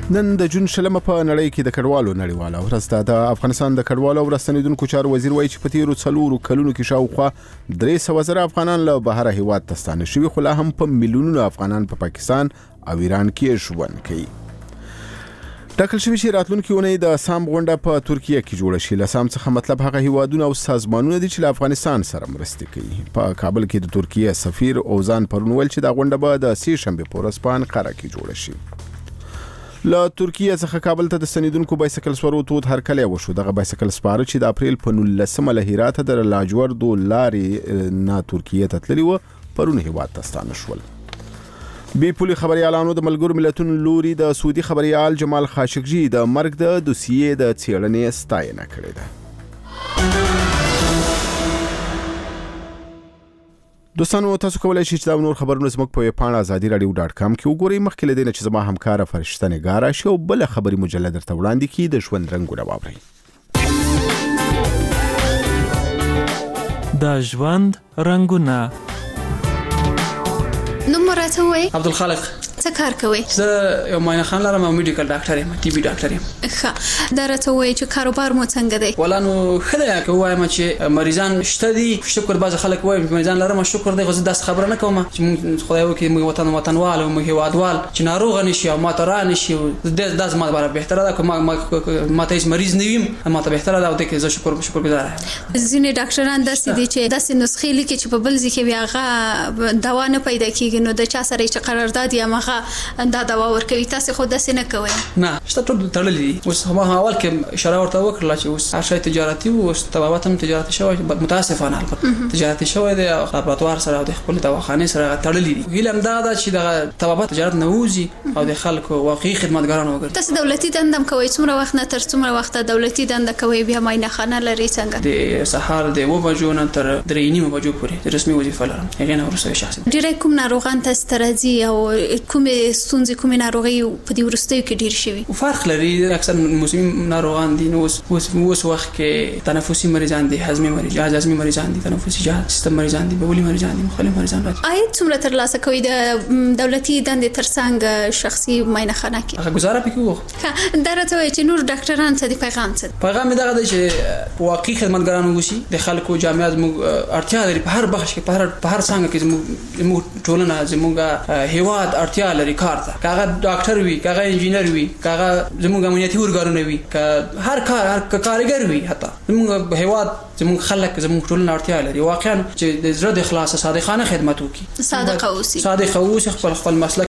نن د جون شلمه په نړۍ کې د کډوالو نړیواله ورځ ده. د افغانستان د کډوالو او راستنیدونکو چارو وزیر وایي چې په تیرو 4 کلونو کې شاوخوا 300,000 افغانان له بهر هیواد ته ستانه شوي، خو لا هم په میلیونونو افغانان په پاکستان او ایران کې ژوند کوي. ټاکل شوی چې راتلونکي اونۍ د سام غونډه په ترکیه کې جوړه شي. له سام څخه مطلب هغه هیوادونه او سازمانونه دي چې له افغانستان سره مرسته کوي. په کابل کې د ترکیه سفیر اوزان پرون ویل چې دا غونډه به د 3 شنبه په ورځ په انقره کې جوړه شي. له ترکیه څخه کابل ته د ستنیدونکو بایسکل سپارو تود هرکلی وشو. دغه بایسکل سپاره چې د اپریل په 19 له هرات د لاجوردو لارې نه ترکیه ته تللي و، پرون هیواد ته ستانه شول. بي پولي خبريالانو د ملګرو ملتونو لوري د سعودي خبريال جمال خاشقجي د مرګ د دوسیې د څېړنې ستاینه کړې ده. دوستانو، تاسو کولای شئ چې دا نور خبرونه زموږ په پاڼه azadi.radio.com کې وګورئ. مخکې له دې چې زما همکاره فرشته نگاره شو بل خبري مجله درته وړاندې کړي د ژوند رنگونه واورئ. د ژوند رنگونه. نو مرته وای عبدالخالق څه کار کوي؟ زه یو معاینه خان لرم او میډیکل ډاکټر یم، ټي بي ډاکټر یم. ښه، دا راته وای چې کاروبار مو څنګه دی؟ ولا نو خدای که وایم چې مریضان شته دي، شکر باز خلک وای مریضان لرم شکر دی، غوځه داس خبره نه کوم چې خدای وکي موږ وطنوال او موږ هیوادوال چې ناروغ نشي او ماته را نشي، داس ما لپاره بهتره ده که ما ته مریض نه ویم، ما ته بهتره ده او د کې زه شکرګزار یم. ځینې ډاکټران داسې دي چې داسې نسخې لیکي چې په بل ځای کې بیا هغه دوا نه پیدا کیږي، نو د چا سره چې قرارداد یا مغه دا دوا ورکوي، تاسو خو داسې نه کوئ؟ نه، شته ټول تړلي دي. اوس ما اول کې اشاره ورته وکړه چې اوس هر شی تجارتي او طبابت هم تجارتي شوی، متاسفانه البته تجارتي شوی دی، لابراتوار سره او د خپل دواخانه سره تړلي دي. ویلم دا چې د طبابت تجارت نه وځي او د خلکو واقعي خدمتګاران وګرځي. تاسو دولتي دندم کوئ؟ څومره وخت نه تر څومره وخت دولتي دنده کوئ؟ بیا معاینه خانه لري څنګه؟ د سهار د 9 بجو نه تر 3:30 بجو پورې رسمي وظیفه لرم. هغه نه ورسوي شخصي. ډیری کوم ناروغان تاسو ته راځي او کومه ستونزې کومه ناروغي په دې ورستیو کې ډیر شوي؟ فرق لري، اکثر موسمي ناروغان دي. نو اوس وخت کې تنفسي مریضان دي، هضمي مریضان دي، تنفسي جهاز سیستم مریضان دي، بولي مریضان دي، مختلف مریضان راځي. آیا څومره ترلاسه کوي د دولتي دندې ترڅنګ شخصي معاینه خانه کې؟ هغه گزاره پکې وکړه. دا راته وایي چې نور ډاکټران څه دي پیغام دغه دی چې واقعي خدمتګاران وشي، د خلکو جامعه زموږ اړتیا لري په هر بخش کې، په هر څنګه کې زموږ ټولنه زموږ هیواد اړتیا لري کار ته. کاغه ډاکټر وي، کاغه انجینر وي، کاغه زموږ امنیتي ورګارونه وي، هر کارګر وي، حتی زموږ هیواد زموږ خلک زموږ ټولنه اړتیا لري واقعا چې د زړه د اخلاص صادقانه خدمت وکړي، صادقه اوسي، خپل مسلک